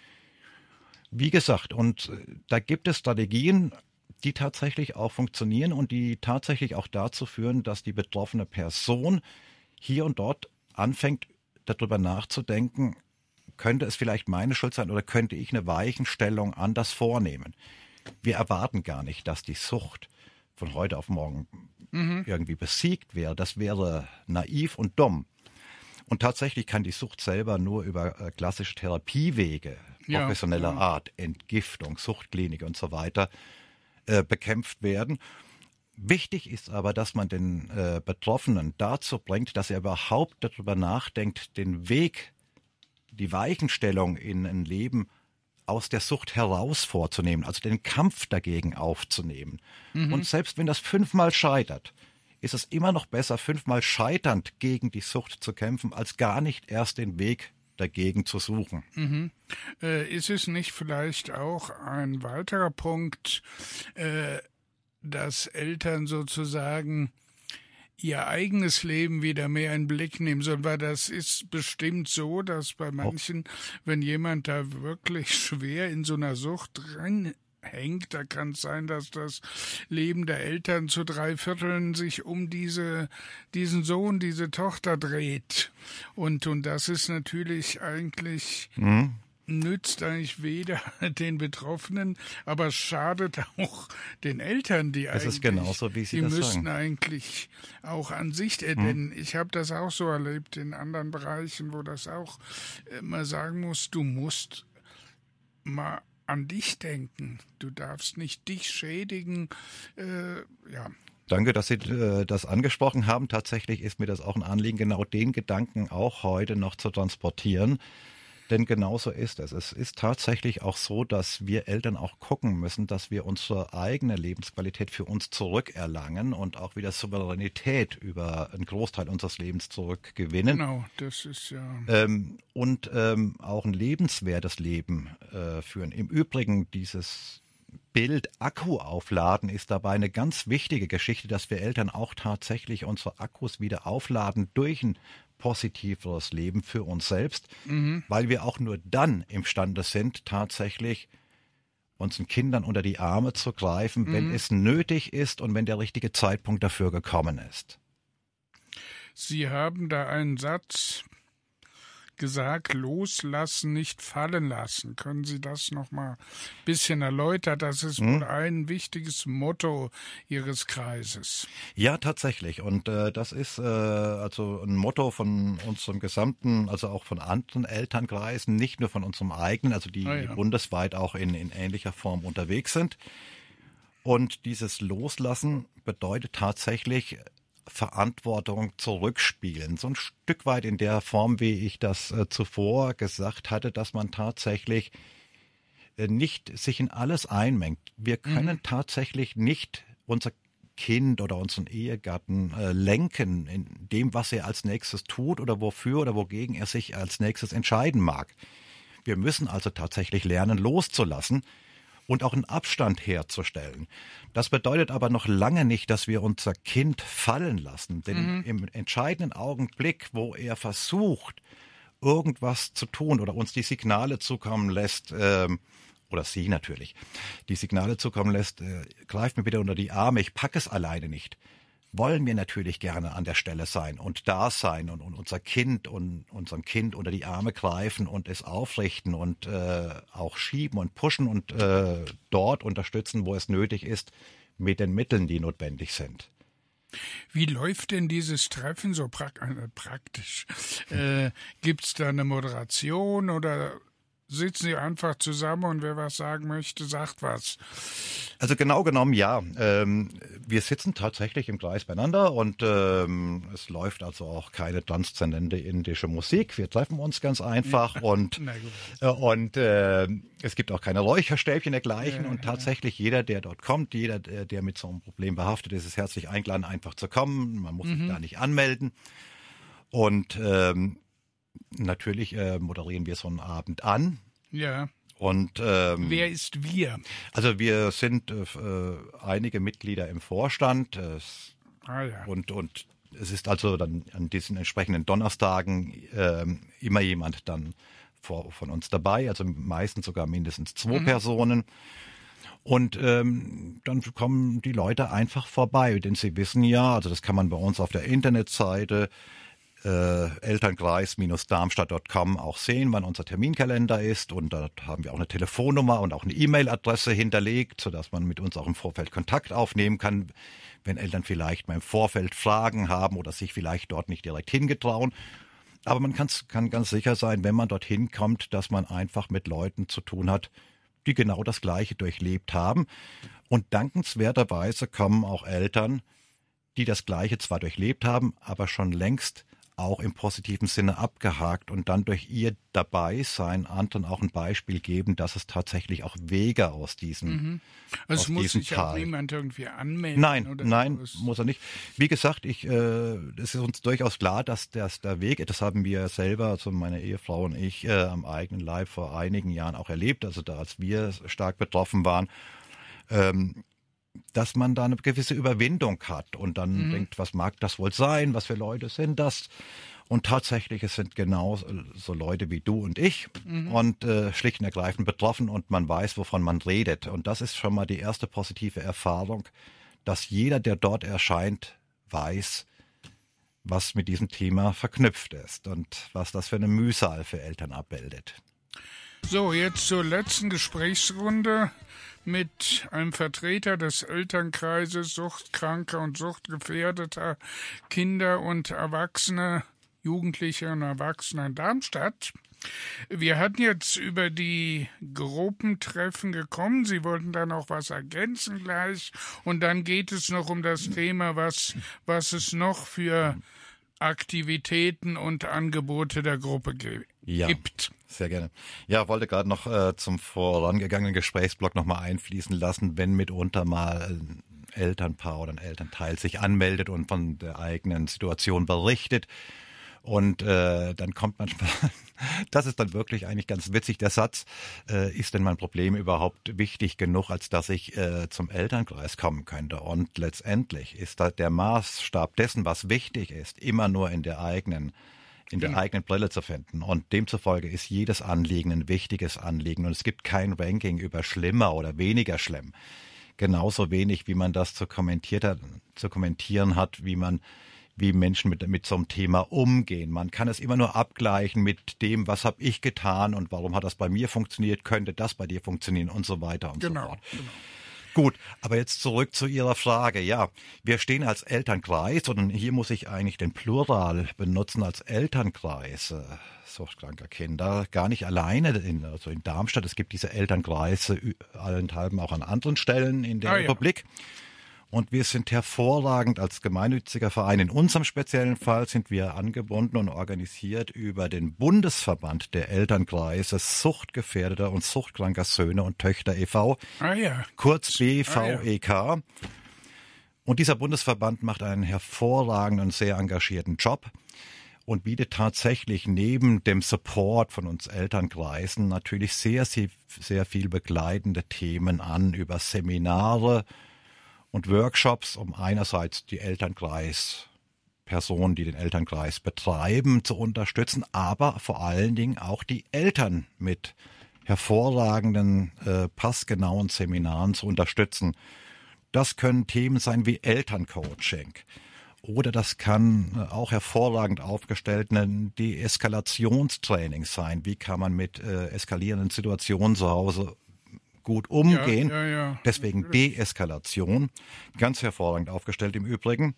[SPEAKER 2] Wie gesagt, und da gibt es Strategien, die tatsächlich auch funktionieren und die tatsächlich auch dazu führen, dass die betroffene Person hier und dort anfängt, darüber nachzudenken, könnte es vielleicht meine Schuld sein oder könnte ich eine Weichenstellung anders vornehmen. Wir erwarten gar nicht, dass die Sucht von heute auf morgen mhm. irgendwie besiegt wäre. Das wäre naiv und dumm. Und tatsächlich kann die Sucht selber nur über äh, klassische Therapiewege, ja, professioneller ja. Art, Entgiftung, Suchtklinik und so weiter, äh, bekämpft werden. Wichtig ist aber, dass man den äh, Betroffenen dazu bringt, dass er überhaupt darüber nachdenkt, den Weg, die Weichenstellung in ein Leben aus der Sucht heraus vorzunehmen, also den Kampf dagegen aufzunehmen. Mhm. Und selbst wenn das fünfmal scheitert, ist es immer noch besser, fünfmal scheiternd gegen die Sucht zu kämpfen, als gar nicht erst den Weg dagegen zu suchen.
[SPEAKER 1] Mhm. Äh, ist es nicht vielleicht auch ein weiterer Punkt, äh, dass Eltern sozusagen ihr eigenes Leben wieder mehr in den Blick nehmen sollen, weil das ist bestimmt so, dass bei manchen, wenn jemand da wirklich schwer in so einer Sucht reinhängt, da kann es sein, dass das Leben der Eltern zu drei Vierteln sich um diese, diesen Sohn, diese Tochter dreht. Und, und das ist natürlich eigentlich... Mhm. nützt eigentlich weder den Betroffenen, aber es schadet auch den Eltern, die
[SPEAKER 2] das
[SPEAKER 1] eigentlich,
[SPEAKER 2] ist genauso, wie Sie
[SPEAKER 1] die
[SPEAKER 2] das
[SPEAKER 1] müssten
[SPEAKER 2] sagen.
[SPEAKER 1] eigentlich auch an sich, äh, hm. denn ich habe das auch so erlebt in anderen Bereichen, wo das auch äh, man sagen muss, du musst mal an dich denken, du darfst nicht dich schädigen, äh, ja.
[SPEAKER 2] Danke, dass Sie äh, das angesprochen haben. Tatsächlich ist mir das auch ein Anliegen, genau den Gedanken auch heute noch zu transportieren. Denn genauso ist es. Es ist tatsächlich auch so, dass wir Eltern auch gucken müssen, dass wir unsere eigene Lebensqualität für uns zurückerlangen und auch wieder Souveränität über einen Großteil unseres Lebens zurückgewinnen.
[SPEAKER 1] Genau, das ist ja...
[SPEAKER 2] Ähm, und ähm, auch ein lebenswertes Leben äh, führen. Im Übrigen dieses Bild Akku aufladen ist dabei eine ganz wichtige Geschichte, dass wir Eltern auch tatsächlich unsere Akkus wieder aufladen durch ein positiveres Leben für uns selbst, mhm. weil wir auch nur dann imstande sind, tatsächlich unseren Kindern unter die Arme zu greifen, mhm. wenn es nötig ist und wenn der richtige Zeitpunkt dafür gekommen ist.
[SPEAKER 1] Sie haben da einen Satz gesagt, loslassen, nicht fallen lassen. Können Sie das noch mal ein bisschen erläutern? Das ist hm. wohl ein wichtiges Motto Ihres Kreises.
[SPEAKER 2] Ja, tatsächlich. Und äh, das ist äh, also ein Motto von unserem gesamten, also auch von anderen Elternkreisen, nicht nur von unserem eigenen, also die, ah, ja. die bundesweit auch in, in ähnlicher Form unterwegs sind. Und dieses Loslassen bedeutet tatsächlich Verantwortung zurückspielen. So ein Stück weit in der Form, wie ich das äh, zuvor gesagt hatte, dass man tatsächlich äh, nicht sich in alles einmengt. Wir können mhm. tatsächlich nicht unser Kind oder unseren Ehegatten äh, lenken in dem, was er als nächstes tut oder wofür oder wogegen er sich als nächstes entscheiden mag. Wir müssen also tatsächlich lernen, loszulassen und auch einen Abstand herzustellen. Das bedeutet aber noch lange nicht, dass wir unser Kind fallen lassen. Denn mhm. im entscheidenden Augenblick, wo er versucht, irgendwas zu tun oder uns die Signale zukommen lässt, ähm, oder sie natürlich, die Signale zukommen lässt, äh, greift mir bitte unter die Arme, ich packe es alleine nicht, wollen wir natürlich gerne an der Stelle sein und da sein und, und unser Kind und unserem Kind unter die Arme greifen und es aufrichten und äh, auch schieben und pushen und äh, dort unterstützen, wo es nötig ist, mit den Mitteln, die notwendig sind.
[SPEAKER 1] Wie läuft denn dieses Treffen so pra- äh, praktisch? Äh, gibt es da eine Moderation oder sitzen Sie einfach zusammen und wer was sagen möchte, sagt was?
[SPEAKER 2] Also genau genommen ja. Ähm, wir sitzen tatsächlich im Kreis beieinander und ähm, es läuft also auch keine transzendente indische Musik. Wir treffen uns ganz einfach und, äh, und äh, es gibt auch keine Räucherstäbchen dergleichen ja, und tatsächlich ja. jeder, der dort kommt, jeder, der, der mit so einem Problem behaftet ist, ist herzlich eingeladen, einfach zu kommen. Man muss mhm. sich da nicht anmelden und ähm, natürlich äh, moderieren wir so einen Abend an.
[SPEAKER 1] Ja.
[SPEAKER 2] Und ähm,
[SPEAKER 1] wer ist wir?
[SPEAKER 2] Also wir sind äh, einige Mitglieder im Vorstand äh,
[SPEAKER 1] ah, ja.
[SPEAKER 2] und und es ist also dann an diesen entsprechenden Donnerstagen äh, immer jemand dann vor, von uns dabei, also meistens sogar mindestens zwei mhm. Personen. Und ähm, dann kommen die Leute einfach vorbei, denn sie wissen ja, also das kann man bei uns auf der Internetseite Äh, elternkreis Bindestrich darmstadt Punkt com auch sehen, wann unser Terminkalender ist und dort haben wir auch eine Telefonnummer und auch eine E-Mail-Adresse hinterlegt, sodass man mit uns auch im Vorfeld Kontakt aufnehmen kann, wenn Eltern vielleicht mal im Vorfeld Fragen haben oder sich vielleicht dort nicht direkt hingetrauen. Aber man kann ganz sicher sein, wenn man dorthin kommt, dass man einfach mit Leuten zu tun hat, die genau das Gleiche durchlebt haben. Und dankenswerterweise kommen auch Eltern, die das Gleiche zwar durchlebt haben, aber schon längst auch im positiven Sinne abgehakt und dann durch ihr Dabeisein anderen auch ein Beispiel geben, dass es tatsächlich auch Wege aus diesem
[SPEAKER 1] mhm. Also
[SPEAKER 2] aus
[SPEAKER 1] muss
[SPEAKER 2] diesem
[SPEAKER 1] sich
[SPEAKER 2] Tal.
[SPEAKER 1] auch niemand irgendwie anmelden?
[SPEAKER 2] Nein,
[SPEAKER 1] oder
[SPEAKER 2] nein,
[SPEAKER 1] was?
[SPEAKER 2] muss er nicht. Wie gesagt, ich, äh, es ist uns durchaus klar, dass das, der Weg, das haben wir selber, also meine Ehefrau und ich, äh, am eigenen Leib vor einigen Jahren auch erlebt, also da, als wir stark betroffen waren, ähm, dass man da eine gewisse Überwindung hat und dann mhm. denkt, was mag das wohl sein, was für Leute sind das? Und tatsächlich, es sind genau so Leute wie du und ich mhm. und äh, schlicht und ergreifend betroffen und man weiß, wovon man redet. Und das ist schon mal die erste positive Erfahrung, dass jeder, der dort erscheint, weiß, was mit diesem Thema verknüpft ist und was das für eine Mühsal für Eltern abbildet.
[SPEAKER 1] So, jetzt zur letzten Gesprächsrunde mit einem Vertreter des Elternkreises suchtkranker und suchtgefährdeter Kinder und Erwachsene, Jugendliche und Erwachsene in Darmstadt. Wir hatten jetzt über die Gruppentreffen gekommen. Sie wollten da noch was ergänzen gleich. Und dann geht es noch um das Thema, was, was es noch für Aktivitäten und Angebote der Gruppe ge-
[SPEAKER 2] ja,
[SPEAKER 1] gibt.
[SPEAKER 2] Sehr gerne. Ja, wollte gerade noch äh, zum vorangegangenen Gesprächsblock nochmal einfließen lassen, wenn mitunter mal ein Elternpaar oder ein Elternteil sich anmeldet und von der eigenen Situation berichtet. Und äh, dann kommt manchmal, das ist dann wirklich eigentlich ganz witzig, der Satz, äh, ist denn mein Problem überhaupt wichtig genug, als dass ich äh, zum Elternkreis kommen könnte? Und letztendlich ist da der Maßstab dessen, was wichtig ist, immer nur in der eigenen in der eigenen Brille zu finden. Und demzufolge ist jedes Anliegen ein wichtiges Anliegen. Und es gibt kein Ranking über schlimmer oder weniger schlimm. Genauso wenig, wie man das zu kommentiert hat, zu kommentieren hat, wie man wie Menschen mit, mit so einem Thema umgehen. Man kann es immer nur abgleichen mit dem, was habe ich getan und warum hat das bei mir funktioniert, könnte das bei dir funktionieren und so weiter und
[SPEAKER 1] genau,
[SPEAKER 2] so fort.
[SPEAKER 1] Genau.
[SPEAKER 2] Gut, aber jetzt zurück zu Ihrer Frage. Ja, wir stehen als Elternkreis und hier muss ich eigentlich den Plural benutzen als Elternkreis äh, suchtkranker Kinder. Gar nicht alleine, in, also in Darmstadt. Es gibt diese Elternkreise allenthalben auch an anderen Stellen in der
[SPEAKER 1] ah,
[SPEAKER 2] Republik. Ja. Und wir sind hervorragend als gemeinnütziger Verein. In unserem speziellen Fall sind wir angebunden und organisiert über den Bundesverband der Elternkreise Suchtgefährdeter und suchtkranker Söhne und Töchter e V,
[SPEAKER 1] ah, ja.
[SPEAKER 2] kurz B V E K.
[SPEAKER 1] Ah, ja.
[SPEAKER 2] Und dieser Bundesverband macht einen hervorragenden und sehr engagierten Job und bietet tatsächlich neben dem Support von uns Elternkreisen natürlich sehr, sehr, sehr viel begleitende Themen an über Seminare und Workshops, um einerseits die Elternkreispersonen, die den Elternkreis betreiben, zu unterstützen, aber vor allen Dingen auch die Eltern mit hervorragenden, äh, passgenauen Seminaren zu unterstützen. Das können Themen sein wie Elterncoaching. Oder das kann auch hervorragend aufgestellte Deeskalationstraining sein. Wie kann man mit äh, eskalierenden Situationen zu Hause gut umgehen.
[SPEAKER 1] Ja, ja, ja.
[SPEAKER 2] Deswegen Deeskalation, ganz hervorragend aufgestellt im Übrigen.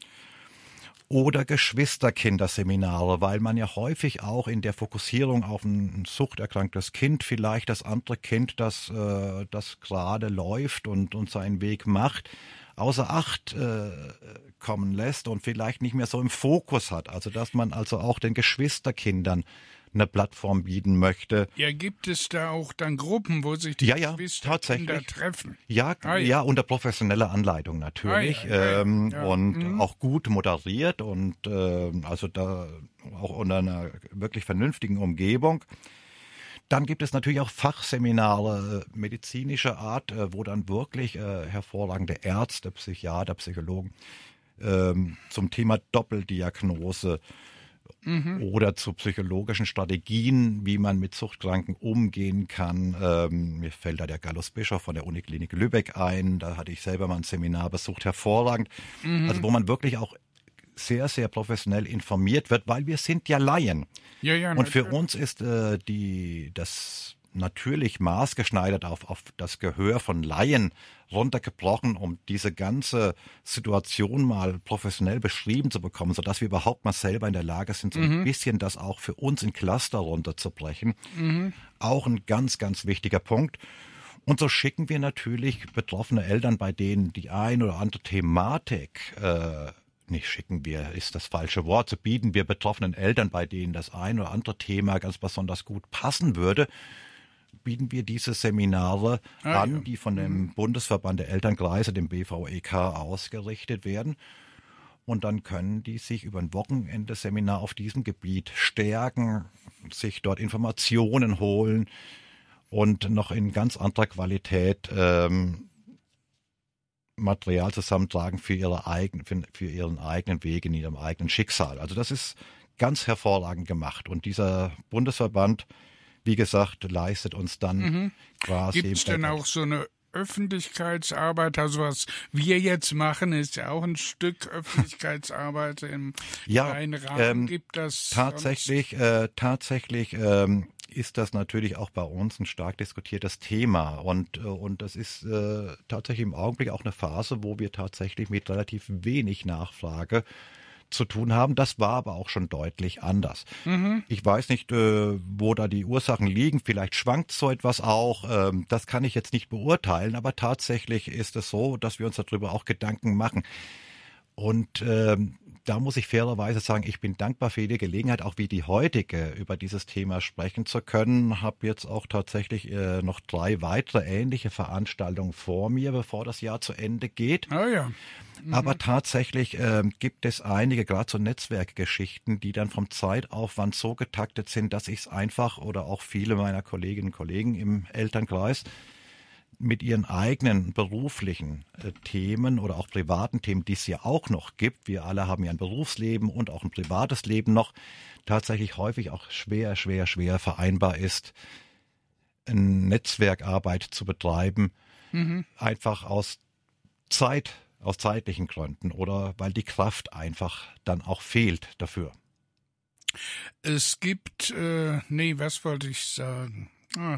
[SPEAKER 2] Oder Geschwisterkinderseminare, weil man ja häufig auch in der Fokussierung auf ein suchterkranktes Kind vielleicht das andere Kind, das, äh, das gerade läuft und, und seinen Weg macht, außer Acht äh, kommen lässt und vielleicht nicht mehr so im Fokus hat. Also dass man also auch den Geschwisterkindern eine Plattform bieten möchte.
[SPEAKER 1] Ja, gibt es da auch dann Gruppen, wo sich die
[SPEAKER 2] ja, ja,
[SPEAKER 1] Geschwisterkinder treffen?
[SPEAKER 2] Ja, ah, ja, ja, unter professioneller Anleitung natürlich ah, ja, ja, ähm, ja. und mhm. auch gut moderiert und äh, also da auch unter einer wirklich vernünftigen Umgebung. Dann gibt es natürlich auch Fachseminare äh, medizinischer Art, äh, wo dann wirklich äh, hervorragende Ärzte, Psychiater, Psychologen äh, zum Thema Doppeldiagnose Mhm. oder zu psychologischen Strategien, wie man mit Suchtkranken umgehen kann. Ähm, mir fällt da der Gallus Bischof von der Uniklinik Lübeck ein. Da hatte ich selber mal ein Seminar besucht, hervorragend. Mhm. Also wo man wirklich auch sehr, sehr professionell informiert wird, weil wir sind ja Laien.
[SPEAKER 1] Ja, ja,
[SPEAKER 2] Und für uns ist äh, die das natürlich maßgeschneidert auf, auf das Gehör von Laien runtergebrochen, um diese ganze Situation mal professionell beschrieben zu bekommen, sodass wir überhaupt mal selber in der Lage sind, so ein mhm. bisschen das auch für uns in Cluster runterzubrechen. Mhm. Auch ein ganz, ganz wichtiger Punkt. Und so schicken wir natürlich betroffene Eltern, bei denen die ein oder andere Thematik, äh, nicht schicken wir, ist das falsche Wort, so bieten wir betroffenen Eltern, bei denen das ein oder andere Thema ganz besonders gut passen würde, bieten wir diese Seminare ah, an, ja. die von dem mhm. Bundesverband der Elternkreise, dem B V E K, ausgerichtet werden. Und dann können die sich über ein Wochenende Seminar auf diesem Gebiet stärken, sich dort Informationen holen und noch in ganz anderer Qualität ähm, Material zusammentragen für ihre eigenen, für, für ihren eigenen Weg in ihrem eigenen Schicksal. Also das ist ganz hervorragend gemacht. Und dieser Bundesverband, wie gesagt, leistet uns dann mhm. quasi.
[SPEAKER 1] Gibt es denn auch so eine Öffentlichkeitsarbeit? Also was wir jetzt machen, ist ja auch ein Stück Öffentlichkeitsarbeit im
[SPEAKER 2] ja,
[SPEAKER 1] freien Rahmen.
[SPEAKER 2] Ähm,
[SPEAKER 1] Gibt das
[SPEAKER 2] tatsächlich, äh, tatsächlich ähm, ist das natürlich auch bei uns ein stark diskutiertes Thema. Und, äh, und das ist äh, tatsächlich im Augenblick auch eine Phase, wo wir tatsächlich mit relativ wenig Nachfrage zu tun haben. Das war aber auch schon deutlich anders. Mhm. Ich weiß nicht, äh, wo da die Ursachen liegen. Vielleicht schwankt so etwas auch. Ähm, das kann ich jetzt nicht beurteilen. Aber tatsächlich ist es so, dass wir uns darüber auch Gedanken machen. Und ähm, da muss ich fairerweise sagen, ich bin dankbar für jede Gelegenheit, auch wie die heutige, über dieses Thema sprechen zu können. Habe jetzt auch tatsächlich äh, noch drei weitere ähnliche Veranstaltungen vor mir, bevor das Jahr zu Ende geht.
[SPEAKER 1] Oh ja. Mhm.
[SPEAKER 2] Aber tatsächlich äh, gibt es einige, gerade so Netzwerkgeschichten, die dann vom Zeitaufwand so getaktet sind, dass ich es einfach oder auch viele meiner Kolleginnen und Kollegen im Elternkreis mit ihren eigenen beruflichen äh, Themen oder auch privaten Themen, die es ja auch noch gibt, wir alle haben ja ein Berufsleben und auch ein privates Leben noch, tatsächlich häufig auch schwer, schwer, schwer vereinbar ist, eine Netzwerkarbeit zu betreiben, mhm. einfach aus Zeit aus zeitlichen Gründen oder weil die Kraft einfach dann auch fehlt dafür.
[SPEAKER 1] Es gibt, äh, nee, was wollte ich sagen? Ah.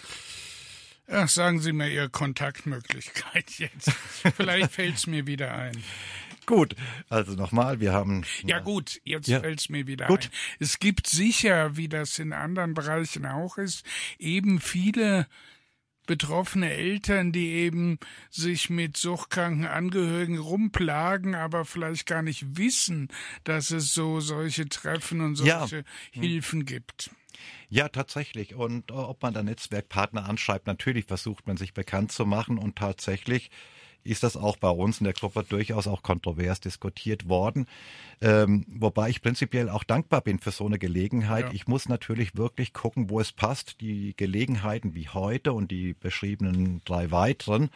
[SPEAKER 1] Ach, sagen Sie mir Ihre Kontaktmöglichkeit jetzt. Vielleicht fällt es mir wieder ein.
[SPEAKER 2] Gut, also nochmal, wir haben...
[SPEAKER 1] Ja gut, jetzt
[SPEAKER 2] ja.
[SPEAKER 1] fällt es mir wieder
[SPEAKER 2] gut.
[SPEAKER 1] ein. Es gibt sicher, wie das in anderen Bereichen auch ist, eben viele betroffene Eltern, die eben sich mit suchtkranken Angehörigen rumplagen, aber vielleicht gar nicht wissen, dass es so solche Treffen und solche ja. Hilfen gibt.
[SPEAKER 2] Ja, tatsächlich. Und ob man da Netzwerkpartner anschreibt, natürlich versucht man sich bekannt zu machen und tatsächlich ist das auch bei uns in der Gruppe durchaus auch kontrovers diskutiert worden. Ähm, wobei ich prinzipiell auch dankbar bin für so eine Gelegenheit. Ja. Ich muss natürlich wirklich gucken, wo es passt. Die Gelegenheiten wie heute und die beschriebenen drei weiteren,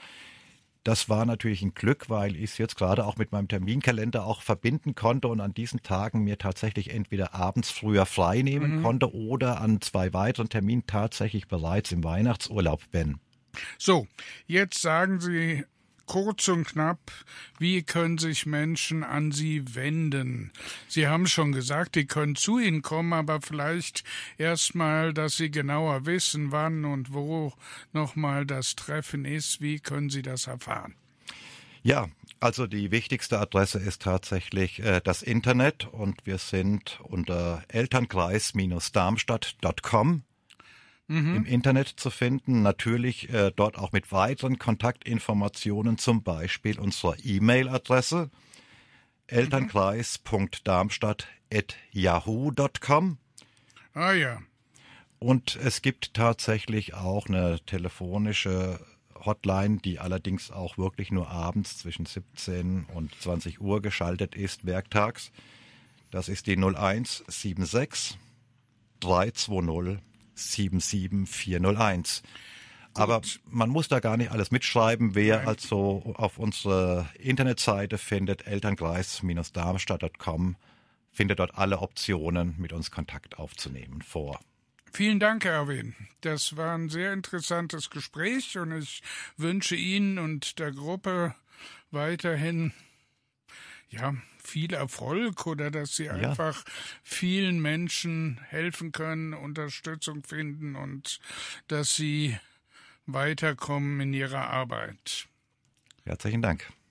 [SPEAKER 2] das war natürlich ein Glück, weil ich es jetzt gerade auch mit meinem Terminkalender auch verbinden konnte und an diesen Tagen mir tatsächlich entweder abends früher frei nehmen mhm. konnte oder an zwei weiteren Terminen tatsächlich bereits im Weihnachtsurlaub bin.
[SPEAKER 1] So, jetzt sagen Sie kurz und knapp, wie können sich Menschen an Sie wenden? Sie haben schon gesagt, die können zu Ihnen kommen, aber vielleicht erstmal, dass Sie genauer wissen, wann und wo nochmal das Treffen ist. Wie können Sie das erfahren?
[SPEAKER 2] Ja, also die wichtigste Adresse ist tatsächlich äh, das Internet und wir sind unter elternkreis Darmstadt Punkt com. Mhm. im Internet zu finden, natürlich äh, dort auch mit weiteren Kontaktinformationen, zum Beispiel unserer E-Mail-Adresse mhm. elternkreis Punkt darmstadt at yahoo Punkt com.
[SPEAKER 1] Ah ja.
[SPEAKER 2] Und es gibt tatsächlich auch eine telefonische Hotline, die allerdings auch wirklich nur abends zwischen siebzehn und zwanzig Uhr geschaltet ist, werktags. Das ist die null eins sieben sechs drei zwei null sieben sieben vier null eins. Aber man muss da gar nicht alles mitschreiben. Wer Nein. also auf unsere Internetseite findet, elternkreis Darmstadt Punkt com, findet dort alle Optionen, mit uns Kontakt aufzunehmen, vor.
[SPEAKER 1] Vielen Dank, Erwin. Das war ein sehr interessantes Gespräch und ich wünsche Ihnen und der Gruppe weiterhin ja, viel Erfolg oder dass Sie ja. einfach vielen Menschen helfen können, Unterstützung finden und dass Sie weiterkommen in Ihrer Arbeit.
[SPEAKER 2] Herzlichen Dank.